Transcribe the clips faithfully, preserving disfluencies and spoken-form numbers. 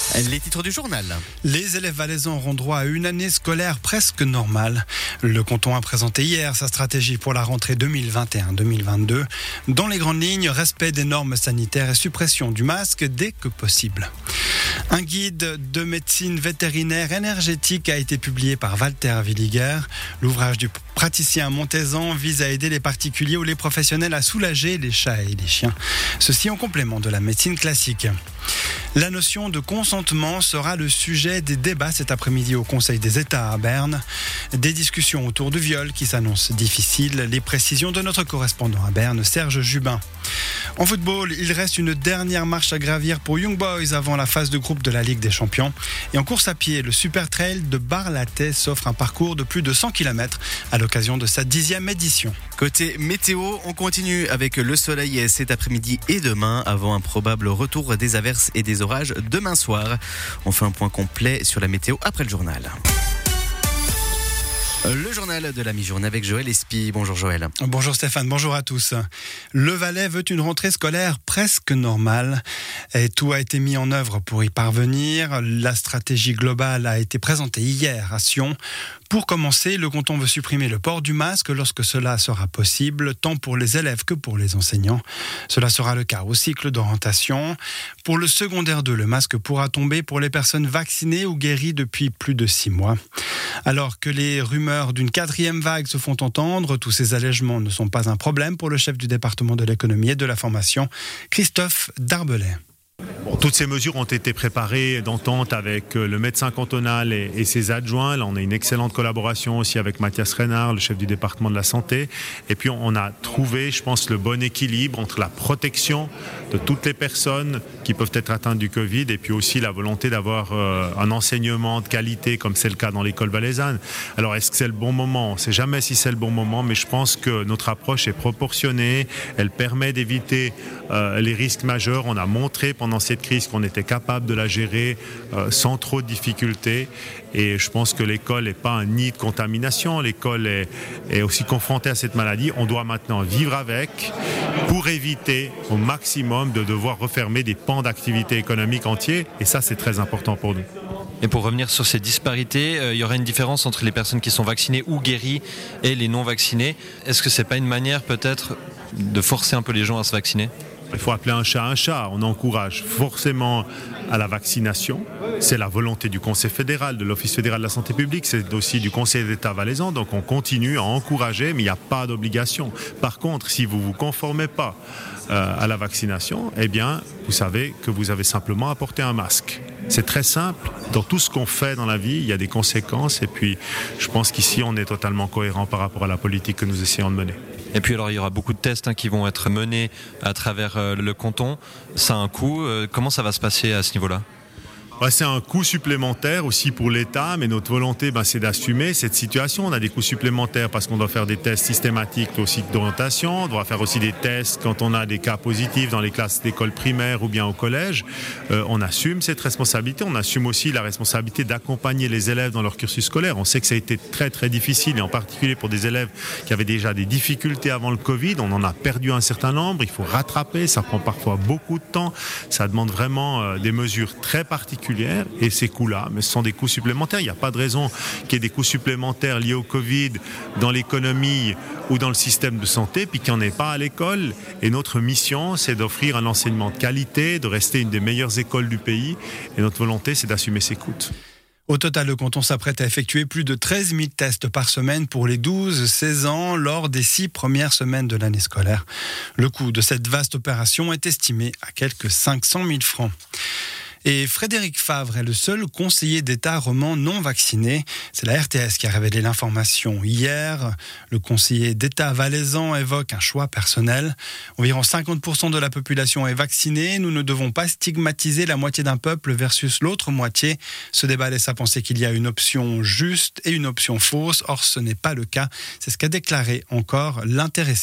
Les titres du journal. Les élèves valaisans auront droit à une année scolaire presque normale. Le canton a présenté hier sa stratégie pour la rentrée deux mille vingt et un deux mille vingt-deux. Dans les grandes lignes, respect des normes sanitaires et suppression du masque dès que possible. Un guide de médecine vétérinaire énergétique a été publié par Walter Villiger. L'ouvrage du praticien montaisan vise à aider les particuliers ou les professionnels à soulager les chats et les chiens. Ceci en complément de la médecine classique. La notion de consentement sera le sujet des débats cet après-midi au Conseil des États à Berne. Des discussions autour du viol qui s'annoncent difficiles. Les précisions de notre correspondant à Berne, Serge Jubin. En football, il reste une dernière marche à gravir pour Young Boys avant la phase de groupe de la Ligue des Champions. Et en course à pied, le Super Trail de Bar-la-Tais s'offre un parcours de plus de cent kilomètres à l'occasion de sa dixième édition. Côté météo, on continue avec le soleil cet après-midi et demain avant un probable retour des averses et des orages demain soir. On fait un point complet sur la météo après le journal. Le journal de la mi-journée avec Joël Espy. Bonjour Joël. Bonjour Stéphane, bonjour à tous. Le Valais veut une rentrée scolaire presque normale et tout a été mis en œuvre pour y parvenir. La stratégie globale a été présentée hier à Sion. Pour commencer, le canton veut supprimer le port du masque lorsque cela sera possible, tant pour les élèves que pour les enseignants. Cela sera le cas au cycle d'orientation. Pour le secondaire deux, le masque pourra tomber pour les personnes vaccinées ou guéries depuis plus de six mois. Alors que les rumeurs d'une quatrième vague se font entendre, tous ces allègements ne sont pas un problème pour le chef du département de l'économie et de la formation, Christophe Darbelay. Bon, toutes ces mesures ont été préparées d'entente avec le médecin cantonal et, et ses adjoints. Là, on a une excellente collaboration aussi avec Mathias Renard, le chef du département de la santé. Et puis, on a trouvé, je pense, le bon équilibre entre la protection de toutes les personnes qui peuvent être atteintes du Covid et puis aussi la volonté d'avoir euh, un enseignement de qualité comme c'est le cas dans l'école valaisanne. Alors, est-ce que c'est le bon moment ? On ne sait jamais si c'est le bon moment, mais je pense que notre approche est proportionnée. Elle permet d'éviter euh, les risques majeurs. On a montré pendant dans cette crise qu'on était capable de la gérer euh, sans trop de difficultés et je pense que l'école n'est pas un nid de contamination, l'école est, est aussi confrontée à cette maladie. On doit maintenant vivre avec pour éviter au maximum de devoir refermer des pans d'activité économique entiers et ça c'est très important pour nous. Et pour revenir sur ces disparités, euh, il y aurait une différence entre les personnes qui sont vaccinées ou guéries et les non vaccinées. Est-ce que c'est pas une manière peut-être de forcer un peu les gens à se vacciner ? Il faut appeler un chat un chat. On encourage forcément à la vaccination. C'est la volonté du Conseil fédéral, de l'Office fédéral de la santé publique. C'est aussi du Conseil d'État valaisan. Donc on continue à encourager, mais il n'y a pas d'obligation. Par contre, si vous ne vous conformez pas euh, à la vaccination, eh bien, vous savez que vous avez simplement à porter un masque. C'est très simple. Dans tout ce qu'on fait dans la vie, il y a des conséquences. Et puis, je pense qu'ici, on est totalement cohérent par rapport à la politique que nous essayons de mener. Et puis alors il y aura beaucoup de tests hein, qui vont être menés à travers euh, le canton. Ça a un coût. Euh, comment ça va se passer à ce niveau-là ? Ouais, c'est un coût supplémentaire aussi pour l'État, mais notre volonté, ben, c'est d'assumer cette situation. On a des coûts supplémentaires parce qu'on doit faire des tests systématiques au cycle d'orientation, on doit faire aussi des tests quand on a des cas positifs dans les classes d'école primaire ou bien au collège. Euh, on assume cette responsabilité, on assume aussi la responsabilité d'accompagner les élèves dans leur cursus scolaire. On sait que ça a été très très difficile, et en particulier pour des élèves qui avaient déjà des difficultés avant le Covid. On en a perdu un certain nombre, il faut rattraper, ça prend parfois beaucoup de temps, ça demande vraiment euh, des mesures très particulières. Et ces coûts-là, mais ce sont des coûts supplémentaires. Il n'y a pas de raison qu'il y ait des coûts supplémentaires liés au Covid dans l'économie ou dans le système de santé, puis qu'il n'y en ait pas à l'école. Et notre mission, c'est d'offrir un enseignement de qualité, de rester une des meilleures écoles du pays. Et notre volonté, c'est d'assumer ces coûts. Au total, le canton s'apprête à effectuer plus de treize mille tests par semaine pour les douze seize ans lors des six premières semaines de l'année scolaire. Le coût de cette vaste opération est estimé à quelques cinq cent mille francs. Et Frédéric Favre est le seul conseiller d'État roman non vacciné. C'est la R T S qui a révélé l'information hier. Le conseiller d'État valaisan évoque un choix personnel. Environ cinquante pour cent de la population est vaccinée. Nous ne devons pas stigmatiser la moitié d'un peuple versus l'autre moitié. Ce débat laisse à penser qu'il y a une option juste et une option fausse. Or, ce n'est pas le cas. C'est ce qu'a déclaré encore l'intéressé.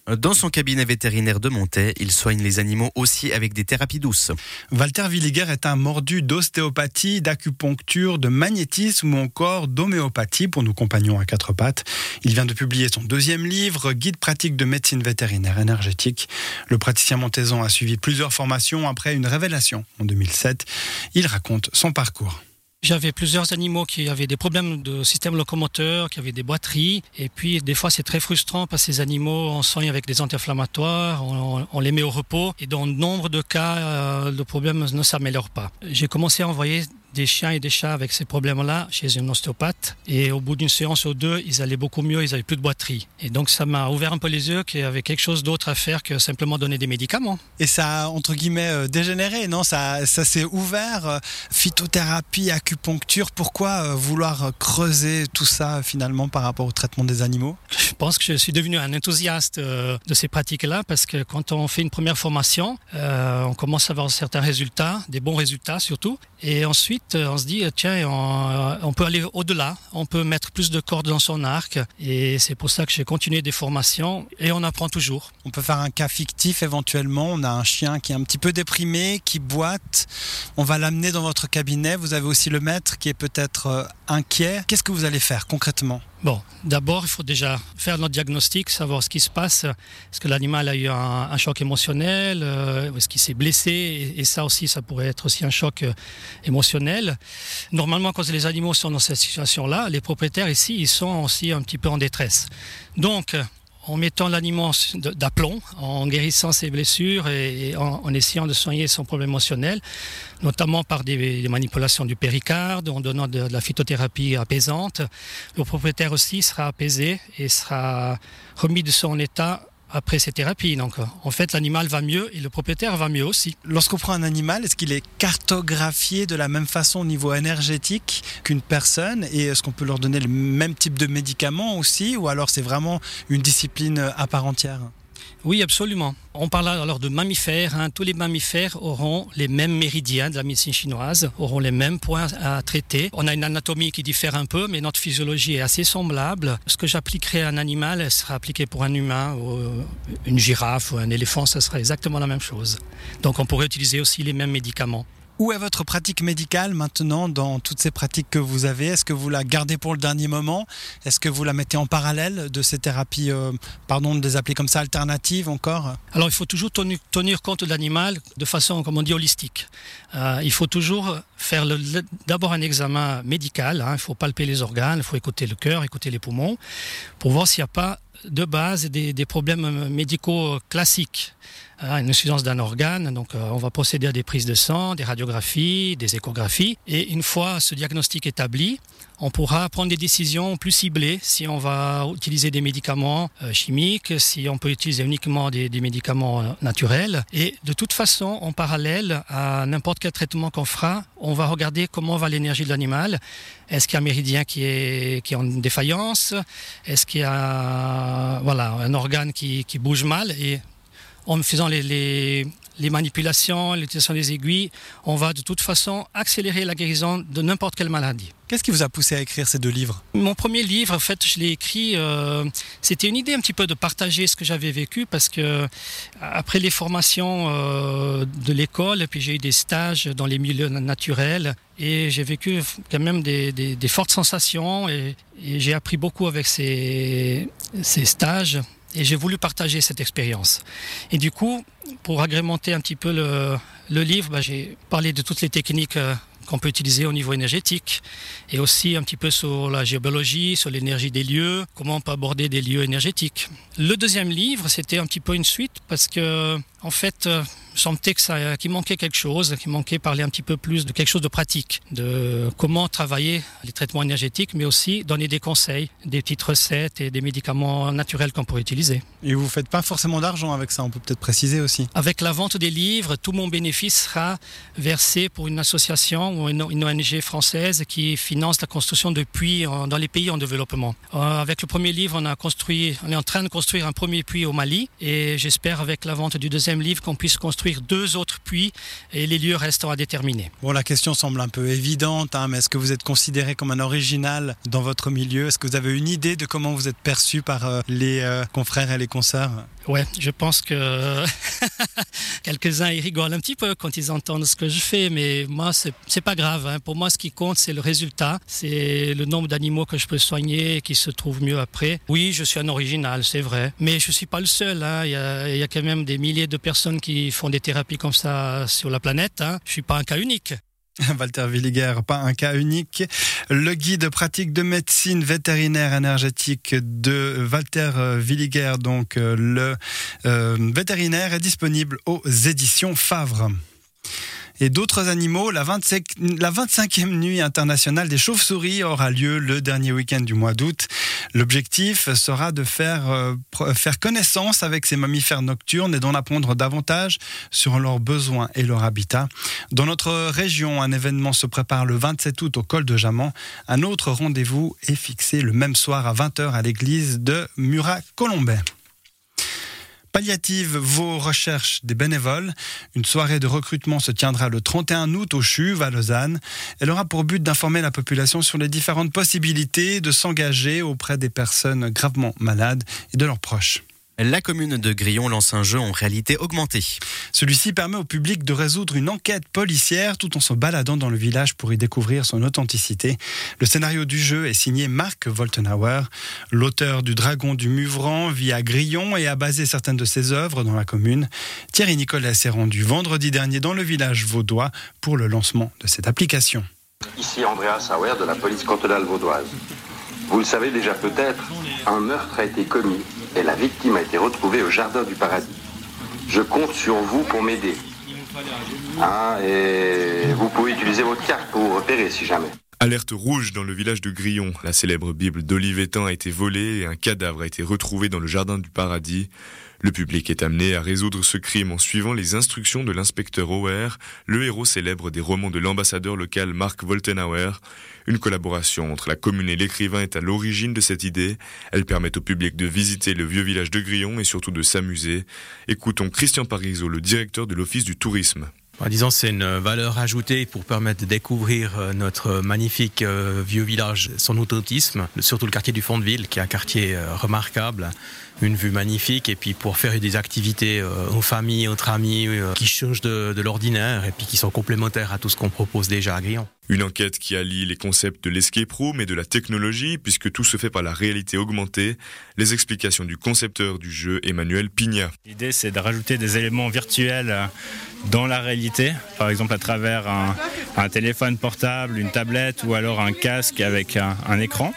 Dans son cabinet vétérinaire de Montaix, il soigne les animaux aussi avec des thérapies douces. Walter Villiger est un mordu d'ostéopathie, d'acupuncture, de magnétisme ou encore d'homéopathie pour nos compagnons à quatre pattes. Il vient de publier son deuxième livre, Guide pratique de médecine vétérinaire énergétique. Le praticien montaisan a suivi plusieurs formations après une révélation en deux mille sept. Il raconte son parcours. J'avais plusieurs animaux qui avaient des problèmes de système locomoteur, qui avaient des boiteries. Et puis, des fois, c'est très frustrant parce que ces animaux, on soigne avec des anti-inflammatoires, on, on les met au repos. Et dans nombre de cas, euh, le problème ne s'améliore pas. J'ai commencé à envoyer des chiens et des chats avec ces problèmes-là chez un ostéopathe. Et au bout d'une séance ou deux, ils allaient beaucoup mieux, ils n'avaient plus de boiterie. Et donc, ça m'a ouvert un peu les yeux qu'il y avait quelque chose d'autre à faire que simplement donner des médicaments. Et ça a, entre guillemets, euh, dégénéré, non ? Ça, ça s'est ouvert, euh, phytothérapie, acupuncture. Pourquoi euh, vouloir creuser tout ça, finalement, par rapport au traitement des animaux ? Je pense que je suis devenu un enthousiaste euh, de ces pratiques-là parce que quand on fait une première formation, euh, on commence à avoir certains résultats, des bons résultats surtout. Et ensuite, on se dit, tiens, on, on peut aller au-delà, on peut mettre plus de cordes dans son arc. Et c'est pour ça que j'ai continué des formations et on apprend toujours. On peut faire un cas fictif éventuellement. On a un chien qui est un petit peu déprimé, qui boite. On va l'amener dans votre cabinet. Vous avez aussi le maître qui est peut-être euh, inquiet. Qu'est-ce que vous allez faire concrètement ? Bon, d'abord, il faut déjà faire notre diagnostic, savoir ce qui se passe. Est-ce que l'animal a eu un, un choc émotionnel ? euh, Est-ce qu'il s'est blessé ? et, et ça aussi, ça pourrait être aussi un choc euh, émotionnel. Normalement, quand les animaux sont dans cette situation-là, les propriétaires ici, ils sont aussi un petit peu en détresse. Donc, en mettant l'animal d'aplomb, en guérissant ses blessures et en, en essayant de soigner son problème émotionnel, notamment par des, des manipulations du péricarde, en donnant de, de la phytothérapie apaisante, le propriétaire aussi sera apaisé et sera remis de son état après ces thérapies. Donc, en fait, l'animal va mieux et le propriétaire va mieux aussi. Lorsqu'on prend un animal, est-ce qu'il est cartographié de la même façon au niveau énergétique qu'une personne ? Et est-ce qu'on peut leur donner le même type de médicaments aussi ? Ou alors c'est vraiment une discipline à part entière ? Oui, absolument. On parle alors de mammifères. Hein. Tous les mammifères auront les mêmes méridiens de la médecine chinoise, auront les mêmes points à traiter. On a une anatomie qui diffère un peu, mais notre physiologie est assez semblable. Ce que j'appliquerai à un animal sera appliqué pour un humain, ou une girafe ou un éléphant, ça sera exactement la même chose. Donc on pourrait utiliser aussi les mêmes médicaments. Où est votre pratique médicale maintenant dans toutes ces pratiques que vous avez ? Est-ce que vous la gardez pour le dernier moment ? Est-ce que vous la mettez en parallèle de ces thérapies, euh, pardon de les appeler comme ça, alternatives encore ? Alors il faut toujours tenir, tenir compte de l'animal de façon, comme on dit, holistique. Euh, il faut toujours faire le, le, d'abord un examen médical. Hein. Il faut palper les organes, il faut écouter le cœur, écouter les poumons, pour voir s'il n'y a pas de base des, des problèmes médicaux classiques. Une insuffisance d'un organe, donc euh, on va procéder à des prises de sang, des radiographies, des échographies. Et une fois ce diagnostic établi, on pourra prendre des décisions plus ciblées si on va utiliser des médicaments euh, chimiques, si on peut utiliser uniquement des, des médicaments euh, naturels. Et de toute façon, en parallèle à n'importe quel traitement qu'on fera, on va regarder comment va l'énergie de l'animal. Est-ce qu'il y a un méridien qui est, qui est en défaillance ? Est-ce qu'il y a voilà, un organe qui, qui bouge mal ? Et en faisant les, les, les manipulations, l'utilisation des aiguilles, on va de toute façon accélérer la guérison de n'importe quelle maladie. Qu'est-ce qui vous a poussé à écrire ces deux livres ? Mon premier livre, en fait, je l'ai écrit, euh, c'était une idée un petit peu de partager ce que j'avais vécu parce que après les formations euh, de l'école, puis j'ai eu des stages dans les milieux naturels et j'ai vécu quand même des, des, des fortes sensations et, et j'ai appris beaucoup avec ces, ces stages. Et j'ai voulu partager cette expérience. Et du coup, pour agrémenter un petit peu le, le livre, bah, j'ai parlé de toutes les techniques euh, qu'on peut utiliser au niveau énergétique et aussi un petit peu sur la géobiologie, sur l'énergie des lieux, comment on peut aborder des lieux énergétiques. Le deuxième livre, c'était un petit peu une suite parce que, en fait, euh, il semblait que ça, qu'il manquait quelque chose, qu'il manquait parler un petit peu plus de quelque chose de pratique, de comment travailler les traitements énergétiques, mais aussi donner des conseils, des petites recettes et des médicaments naturels qu'on pourrait utiliser. Et vous ne faites pas forcément d'argent avec ça, on peut peut-être préciser aussi. Avec la vente des livres, tout mon bénéfice sera versé pour une association ou une O N G française qui finance la construction de puits dans les pays en développement. Euh, avec le premier livre, on a construit, on est en train de construire un premier puits au Mali et j'espère avec la vente du deuxième livre qu'on puisse construire construire deux autres puits et les lieux restant à déterminer. Bon, la question semble un peu évidente, hein, mais est-ce que vous êtes considéré comme un original dans votre milieu ? Est-ce que vous avez une idée de comment vous êtes perçu par euh, les euh, confrères et les consoeurs ? Ouais, je pense que quelques-uns ils rigolent un petit peu quand ils entendent ce que je fais, mais moi c'est, c'est pas grave. Hein. Pour moi, ce qui compte, c'est le résultat, c'est le nombre d'animaux que je peux soigner et qui se trouvent mieux après. Oui, je suis un original, c'est vrai, mais je suis pas le seul. Hein. Il y a, il y a quand même des milliers de personnes qui font des thérapies comme ça sur la planète. Hein. Je suis pas un cas unique. Walter Villiger, pas un cas unique. Le guide pratique de médecine vétérinaire énergétique de Walter Villiger, donc le euh, vétérinaire, est disponible aux éditions Favre. Et d'autres animaux, la, vingt-cinq, la vingt-cinquième nuit internationale des chauves-souris aura lieu le dernier week-end du mois d'août. L'objectif sera de faire, euh, faire connaissance avec ces mammifères nocturnes et d'en apprendre davantage sur leurs besoins et leur habitat. Dans notre région, un événement se prépare le vingt-sept août au col de Jaman. Un autre rendez-vous est fixé le même soir à vingt heures à l'église de Murat-Colombais. Palliative, vos recherches des bénévoles. Une soirée de recrutement se tiendra le trente et un août au Chuve à Lausanne. Elle aura pour but d'informer la population sur les différentes possibilités de s'engager auprès des personnes gravement malades et de leurs proches. La commune de Grillon lance un jeu en réalité augmentée. Celui-ci permet au public de résoudre une enquête policière tout en se baladant dans le village pour y découvrir son authenticité. Le scénario du jeu est signé Marc Woltenhauer. L'auteur du Dragon du Muvran vit à Grillon et a basé certaines de ses œuvres dans la commune. Thierry Nicolas s'est rendu vendredi dernier dans le village vaudois pour le lancement de cette application. Ici Andreas Sauer de la police cantonale vaudoise. Vous le savez déjà peut-être, un meurtre a été commis et la victime a été retrouvée au jardin du paradis. Je compte sur vous pour m'aider. Ah, et vous pouvez utiliser votre carte pour vous repérer si jamais. Alerte rouge dans le village de Grillon. La célèbre Bible d'Olivetan a été volée et un cadavre a été retrouvé dans le jardin du paradis. Le public est amené à résoudre ce crime en suivant les instructions de l'inspecteur Auer, le héros célèbre des romans de l'ambassadeur local Marc Woltenhauer. Une collaboration entre la commune et l'écrivain est à l'origine de cette idée. Elle permet au public de visiter le vieux village de Grillon et surtout de s'amuser. Écoutons Christian Parizeau, le directeur de l'Office du tourisme. Disons, c'est une valeur ajoutée pour permettre de découvrir notre magnifique vieux village, son authentisme, surtout le quartier du fond de ville, qui est un quartier remarquable, une vue magnifique, et puis pour faire des activités aux familles, entre amis, qui changent de, de l'ordinaire et puis qui sont complémentaires à tout ce qu'on propose déjà à Grillon. Une enquête qui allie les concepts de l'escape room et de la technologie, puisque tout se fait par la réalité augmentée. Les explications du concepteur du jeu, Emmanuel Pignat. L'idée, c'est de rajouter des éléments virtuels dans la réalité, par exemple à travers un, un téléphone portable, une tablette ou alors un casque avec un, un écran.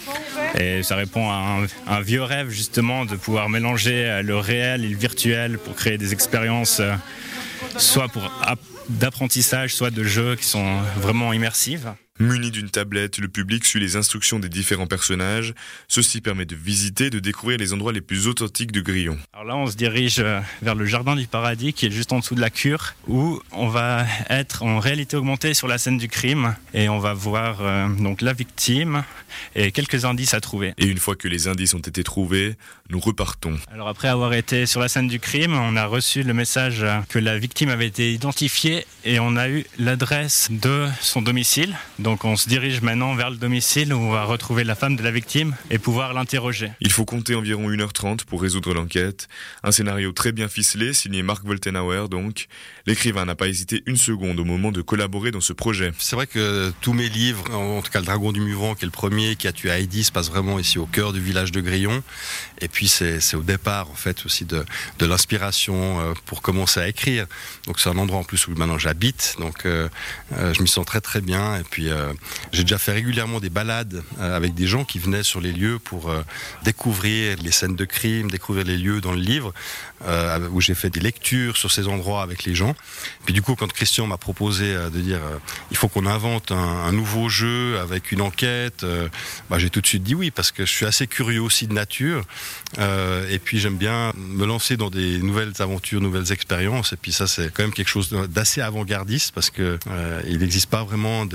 Et ça répond à un, un vieux rêve justement de pouvoir mélanger le réel et le virtuel pour créer des expériences soit pour d'apprentissage, soit de jeux qui sont vraiment immersives. Muni d'une tablette, le public suit les instructions des différents personnages. Ceci permet de visiter et de découvrir les endroits les plus authentiques de Grillon. Alors là, on se dirige vers le jardin du paradis qui est juste en dessous de la cure, où on va être en réalité augmentée sur la scène du crime et on va voir euh, donc la victime et quelques indices à trouver. Et une fois que les indices ont été trouvés, nous repartons. Alors après avoir été sur la scène du crime, on a reçu le message que la victime avait été identifiée et on a eu l'adresse de son domicile. Donc on se dirige maintenant vers le domicile où on va retrouver la femme de la victime et pouvoir l'interroger. Il faut compter environ une heure trente pour résoudre l'enquête. Un scénario très bien ficelé, signé Marc Woltenhauer donc. L'écrivain n'a pas hésité une seconde au moment de collaborer dans ce projet. C'est vrai que tous mes livres, en tout cas le Dragon du Muvran qui est le premier, qui a tué Heidi, se passe vraiment ici au cœur du village de Grillon. Et puis c'est, c'est au départ en fait aussi de, de l'inspiration pour commencer à écrire. Donc c'est un endroit en plus où maintenant j'habite, donc euh, je m'y sens très très bien. Et puis euh, j'ai déjà fait régulièrement des balades euh, avec des gens qui venaient sur les lieux pour euh, découvrir les scènes de crime, découvrir les lieux dans le livre, euh, où j'ai fait des lectures sur ces endroits avec les gens. Puis du coup, quand Christian m'a proposé euh, de dire euh, il faut qu'on invente un, un nouveau jeu avec une enquête, euh, bah, j'ai tout de suite dit oui, parce que je suis assez curieux aussi de nature, euh, et puis j'aime bien me lancer dans des nouvelles aventures, nouvelles expériences, et puis ça c'est quand même quelque chose d'assez avant-gardiste, parce que euh, il n'existe pas vraiment de, de jeu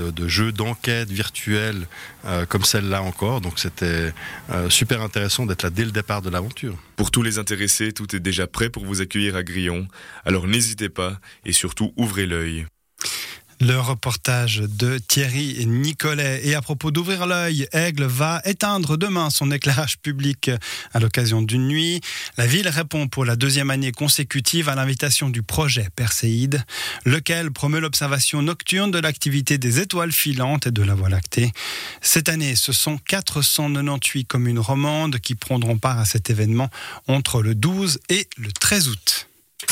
lieu d'enquête virtuelle euh, comme celle-là encore. Donc c'était euh, super intéressant d'être là dès le départ de l'aventure. Pour tous les intéressés, tout est déjà prêt pour vous accueillir à Grillon. Alors n'hésitez pas et surtout ouvrez l'œil. Le reportage de Thierry Nicolet. Et à propos d'ouvrir l'œil, Aigle va éteindre demain son éclairage public à l'occasion d'une nuit. La ville répond pour la deuxième année consécutive à l'invitation du projet Perséide, lequel promeut l'observation nocturne de l'activité des étoiles filantes et de la Voie lactée. Cette année, ce sont quatre cent quatre-vingt-dix-huit communes romandes qui prendront part à cet événement entre le douze et le treize août.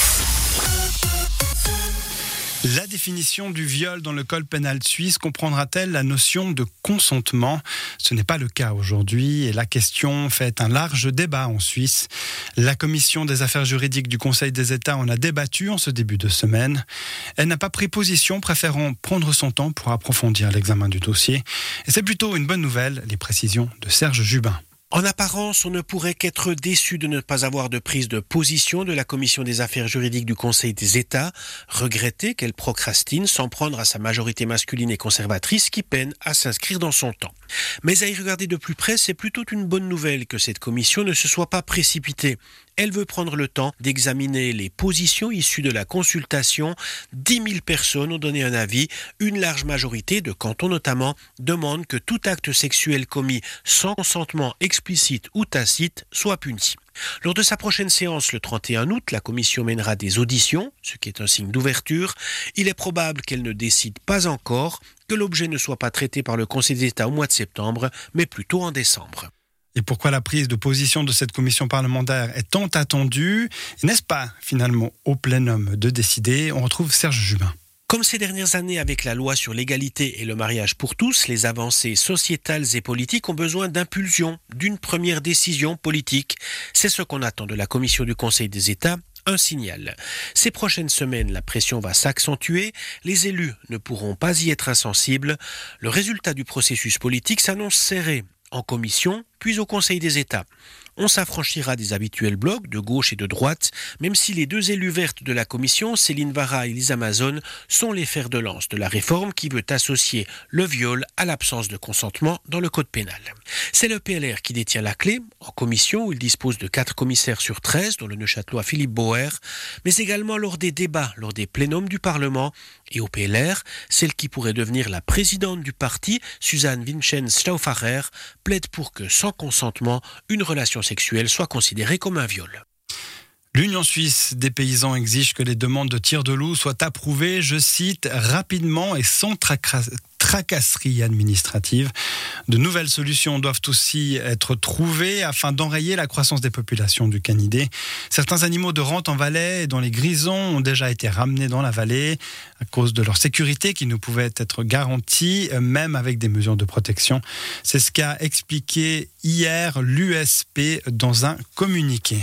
La définition du viol dans le code pénal suisse comprendra-t-elle la notion de consentement ? Ce n'est pas le cas aujourd'hui et la question fait un large débat en Suisse. La commission des affaires juridiques du Conseil des États en a débattu en ce début de semaine. Elle n'a pas pris position, préférant prendre son temps pour approfondir l'examen du dossier. Et c'est plutôt une bonne nouvelle, les précisions de Serge Jubin. En apparence, on ne pourrait qu'être déçu de ne pas avoir de prise de position de la Commission des affaires juridiques du Conseil des États, regretter qu'elle procrastine sans prendre à sa majorité masculine et conservatrice qui peine à s'inscrire dans son temps. Mais à y regarder de plus près, c'est plutôt une bonne nouvelle que cette commission ne se soit pas précipitée. Elle veut prendre le temps d'examiner les positions issues de la consultation. dix mille personnes ont donné un avis. Une large majorité de cantons notamment demandent que tout acte sexuel commis sans consentement explicite ou tacite soit puni. Lors de sa prochaine séance le trente et un août, la commission mènera des auditions, ce qui est un signe d'ouverture. Il est probable qu'elle ne décide pas encore, que l'objet ne soit pas traité par le Conseil d'État au mois de septembre, mais plutôt en décembre. Et pourquoi la prise de position de cette commission parlementaire est tant attendue ? N'est-ce pas finalement au plénum de décider ? On retrouve Serge Jubin. Comme ces dernières années avec la loi sur l'égalité et le mariage pour tous, les avancées sociétales et politiques ont besoin d'impulsion, d'une première décision politique. C'est ce qu'on attend de la commission du Conseil des États. Un signal. Ces prochaines semaines, la pression va s'accentuer. Les élus ne pourront pas y être insensibles. Le résultat du processus politique s'annonce serré en commission, puis au Conseil des États. On s'affranchira des habituels blocs de gauche et de droite, même si les deux élues vertes de la commission, Céline Vara et Lisa Mazon, sont les fers de lance de la réforme qui veut associer le viol à l'absence de consentement dans le code pénal. C'est le P L R qui détient la clé, en commission où il dispose de quatre commissaires sur treize, dont le Neuchâtelois Philippe Bauer, mais également lors des débats, lors des plénums du Parlement. Et au P L R, celle qui pourrait devenir la présidente du parti, Suzanne Vincenz-Stauffacher, plaide pour que, sans consentement, une relation sexuelle soit considérée comme un viol. L'Union suisse des paysans exige que les demandes de tir de loup soient approuvées, je cite, rapidement et sans traca- tracasserie administrative. De nouvelles solutions doivent aussi être trouvées afin d'enrayer la croissance des populations du canidé. Certains animaux de rente en Valais et dans les grisons ont déjà été ramenés dans la vallée à cause de leur sécurité qui ne pouvait être garantie, même avec des mesures de protection. C'est ce qu'a expliqué hier l'U S P dans un communiqué.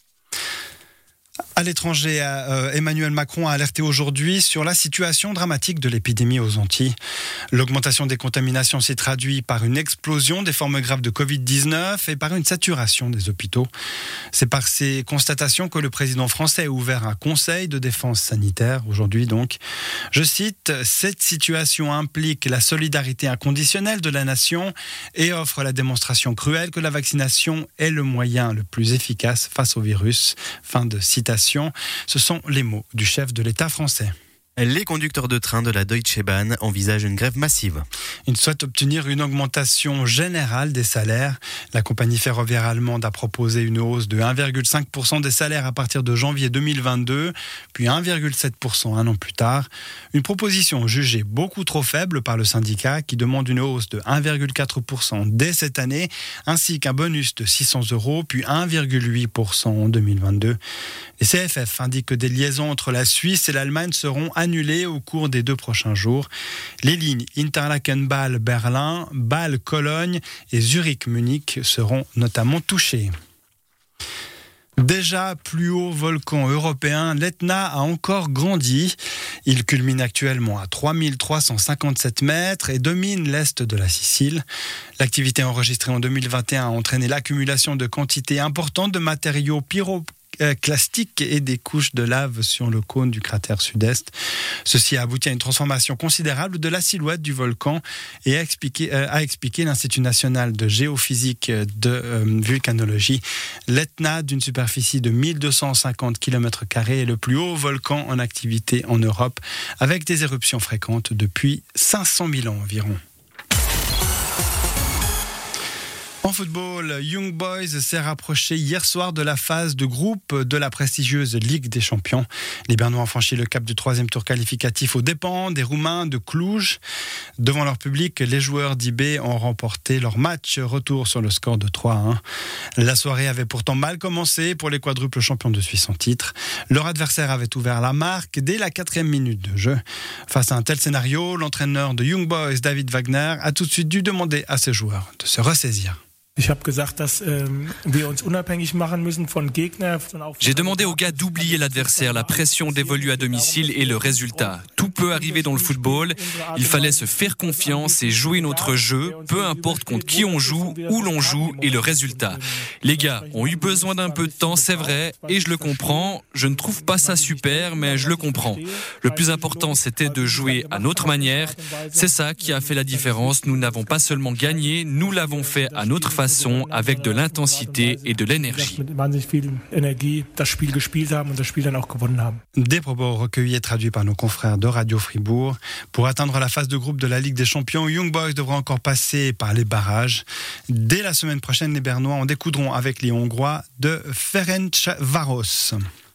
À l'étranger, Emmanuel Macron a alerté aujourd'hui sur la situation dramatique de l'épidémie aux Antilles. L'augmentation des contaminations s'est traduite par une explosion des formes graves de covid dix-neuf et par une saturation des hôpitaux. C'est par ces constatations que le président français a ouvert un conseil de défense sanitaire aujourd'hui donc. Je cite, « Cette situation implique la solidarité inconditionnelle de la nation et offre la démonstration cruelle que la vaccination est le moyen le plus efficace face au virus. » Fin de citation. Ce sont les mots du chef de l'État français. Les conducteurs de train de la Deutsche Bahn envisagent une grève massive. Ils souhaitent obtenir une augmentation générale des salaires. La compagnie ferroviaire allemande a proposé une hausse de un virgule cinq pour cent des salaires à partir de janvier deux mille vingt-deux, puis un virgule sept pour cent un an plus tard. Une proposition jugée beaucoup trop faible par le syndicat qui demande une hausse de un virgule quatre pour cent dès cette année, ainsi qu'un bonus de six cents euros, puis un virgule huit pour cent en deux mille vingt-deux. Les C F F indiquent que des liaisons entre la Suisse et l'Allemagne seront annulées au cours des deux prochains jours. Les lignes Interlaken-Bâle-Berlin, Bâle-Cologne et Zurich-Munich seront notamment touchées. Déjà plus haut volcan européen, l'Etna a encore grandi. Il culmine actuellement à trois mille trois cent cinquante-sept mètres et domine l'est de la Sicile. L'activité enregistrée en deux mille vingt et un a entraîné l'accumulation de quantités importantes de matériaux pyro pyroclastique et des couches de lave sur le cône du cratère sud-est. Ceci a abouti à une transformation considérable de la silhouette du volcan et a expliqué, euh, a expliqué l'Institut national de géophysique de euh, vulcanologie. L'Etna, d'une superficie de mille deux cent cinquante kilomètres carrés, est le plus haut volcan en activité en Europe, avec des éruptions fréquentes depuis cinq cent mille ans environ. En football, Young Boys s'est rapproché hier soir de la phase de groupe de la prestigieuse Ligue des Champions. Les Bernois ont franchi le cap du troisième tour qualificatif aux dépens des Roumains de Cluj. Devant leur public, les joueurs d'I B ont remporté leur match retour sur le score de trois à un. La soirée avait pourtant mal commencé pour les quadruples champions de Suisse en titre. Leur adversaire avait ouvert la marque dès la quatrième minute de jeu. Face à un tel scénario, l'entraîneur de Young Boys, David Wagner, a tout de suite dû demander à ses joueurs de se ressaisir. J'ai demandé aux gars d'oublier l'adversaire, la pression dévolue à domicile et le résultat. Tout peut arriver dans le football. Il fallait se faire confiance et jouer notre jeu, peu importe contre qui on joue, où l'on joue et le résultat. Les gars ont eu besoin d'un peu de temps, c'est vrai, et je le comprends. Je ne trouve pas ça super, mais je le comprends. Le plus important, c'était de jouer à notre manière. C'est ça qui a fait la différence. Nous n'avons pas seulement gagné, nous l'avons fait à notre façon, avec de l'intensité et de l'énergie. Des propos recueillis et traduits par nos confrères de Radio Fribourg. Pour atteindre la phase de groupe de la Ligue des Champions, Young Boys devra encore passer par les barrages. Dès la semaine prochaine, les Bernois en découdront avec les Hongrois de Ferencváros.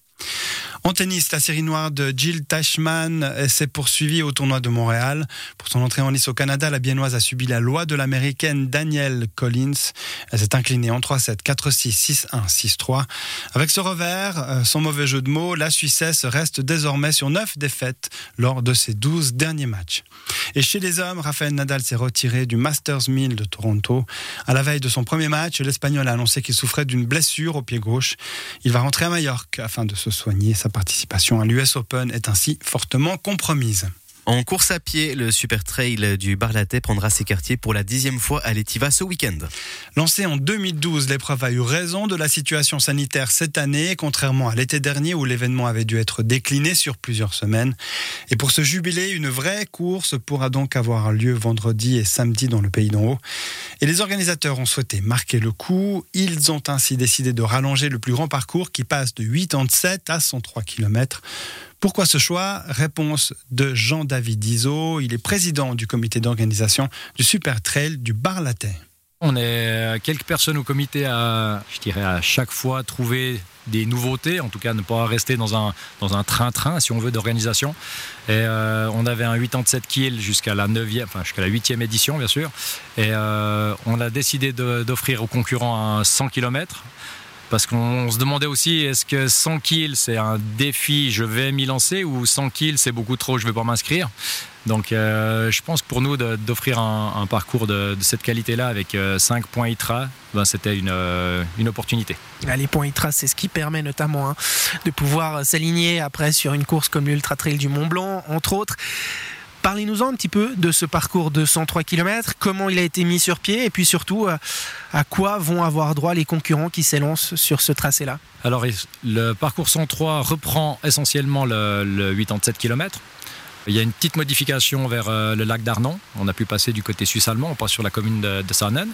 En tennis, la série noire de Jill Teichmann s'est poursuivie au tournoi de Montréal. Pour son entrée en lice au Canada, la Biennoise a subi la loi de l'Américaine Danielle Collins. Elle s'est inclinée en trois sept, quatre six, six un, six trois. Avec ce revers, son mauvais jeu de mots, la Suissesse reste désormais sur neuf défaites lors de ses douze derniers matchs. Et chez les hommes, Rafael Nadal s'est retiré du Masters mille de Toronto. À la veille de son premier match, l'Espagnol a annoncé qu'il souffrait d'une blessure au pied gauche. Il va rentrer à Majorque afin de se soigner. Sa participation à l'U S Open est ainsi fortement compromise. En course à pied, le Super Trail du Bar-Latais prendra ses quartiers pour la dixième fois à l'Étiva ce week-end. Lancée en deux mille douze, l'épreuve a eu raison de la situation sanitaire cette année, contrairement à l'été dernier où l'événement avait dû être décliné sur plusieurs semaines. Et pour ce jubilé, une vraie course pourra donc avoir lieu vendredi et samedi dans le Pays d'en Haut. Et les organisateurs ont souhaité marquer le coup. Ils ont ainsi décidé de rallonger le plus grand parcours qui passe de quatre-vingt-dix-sept à cent trois kilomètres. Pourquoi ce choix ? Réponse de Jean-David Izzo. Il est président du comité d'organisation du Super Trail du Bar-Latais. On est quelques personnes au comité à, je dirais, à chaque fois trouver des nouveautés, en tout cas ne pas rester dans un, dans un train-train, si on veut, d'organisation. Et euh, on avait un quatre-vingt-dix-sept kills jusqu'à la neuvième, enfin jusqu'à la huitième édition, bien sûr. Et euh, on a décidé de, d'offrir aux concurrents un cent kilomètres. Parce qu'on se demandait aussi, est-ce que cent kills c'est un défi, je vais m'y lancer, ou cent kills c'est beaucoup trop, je ne vais pas m'inscrire. Donc euh, je pense que pour nous de, d'offrir un, un parcours de, de cette qualité-là avec euh, cinq points I T R A, ben, c'était une, euh, une opportunité. Les points I T R A, c'est ce qui permet notamment hein, de pouvoir s'aligner après sur une course comme l'Ultra Trail du Mont Blanc, entre autres. Parlez-nous un petit peu de ce parcours de cent trois kilomètres, comment il a été mis sur pied et puis surtout à quoi vont avoir droit les concurrents qui s'élancent sur ce tracé-là. Alors le parcours cent trois reprend essentiellement le, le quatre-vingt-dix-sept kilomètres. Il y a une petite modification vers le lac d'Arnon. On a pu passer du côté suisse-allemand, on passe sur la commune de, de Sarnen.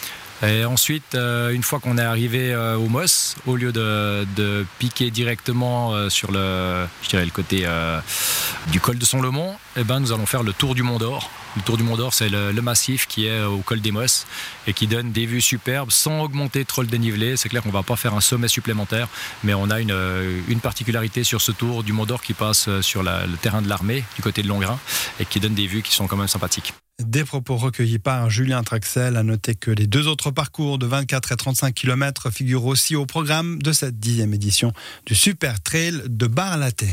Et ensuite, euh, une fois qu'on est arrivé euh, au Moss, au lieu de, de piquer directement euh, sur le, je dirais, le côté euh, du col de Son-le-Mont, eh ben, nous allons faire le tour du Mont d'Or. Le tour du Mont d'Or, c'est le, le massif qui est au col des Moss et qui donne des vues superbes sans augmenter trop le dénivelé. C'est clair qu'on ne va pas faire un sommet supplémentaire, mais on a une, une particularité sur ce tour du Mont d'Or qui passe sur la, le terrain de l'armée, du côté de Longrin, et qui donne des vues qui sont quand même sympathiques. Des propos recueillis par Julien Traxel. À noter que les deux autres parcours de vingt-quatre et trente-cinq kilomètres figurent aussi au programme de cette dixième édition du Super Trail de Bar-Latais.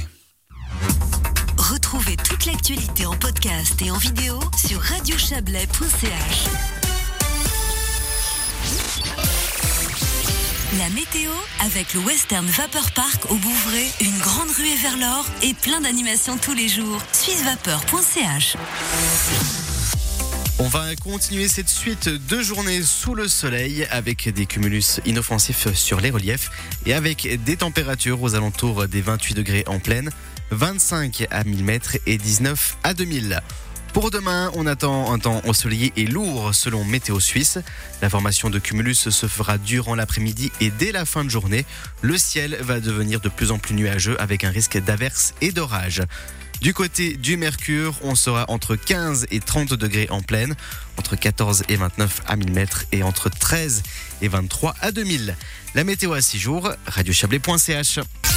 Retrouvez toute l'actualité en podcast et en vidéo sur radio chablais point c h. La météo avec le Western Vapor Park au Bouvray, une grande ruée vers l'or et plein d'animations tous les jours. suisse vapeur point c h. On va continuer cette suite de journées sous le soleil avec des cumulus inoffensifs sur les reliefs et avec des températures aux alentours des vingt-huit degrés en plaine, vingt-cinq à mille mètres et dix-neuf à deux mille. Pour demain, on attend un temps ensoleillé et lourd selon Météo Suisse. La formation de cumulus se fera durant l'après-midi et dès la fin de journée. Le ciel va devenir de plus en plus nuageux avec un risque d'averses et d'orages. Du côté du Mercure, on sera entre quinze et trente degrés en plaine, entre quatorze et vingt-neuf à mille mètres et entre treize et vingt-trois à deux mille. La météo à six jours, radio chablais point c h.